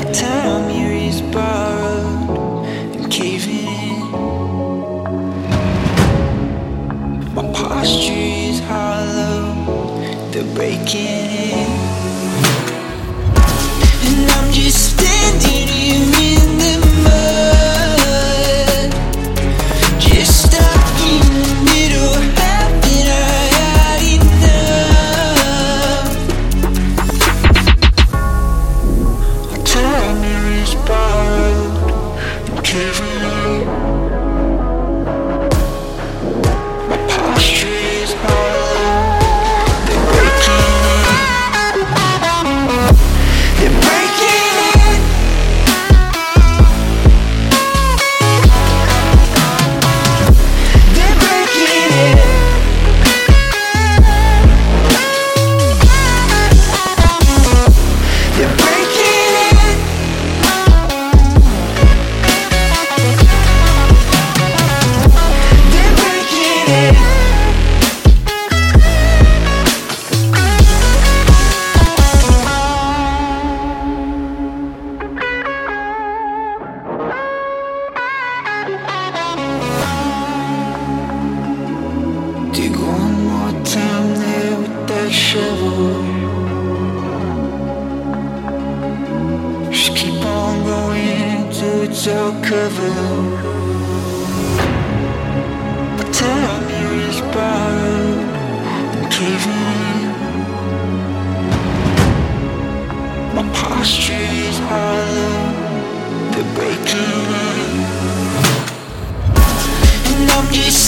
time here is borrowed and caving in. My posture is hollow, they're breaking in. And I'm just standing here in the mud, just stuck in the middle, haven't I had enough? Our time here is borrowed and caving in. My posture is hollow, they're breaking in. They're breaking in. They're breaking in. They're breaking in. They're breaking in. Dig one more time there with that shovel. Just keep on going till it's all covered. My time here is borrowed and caving in. My posture is hollow, they're breaking in. And I'm just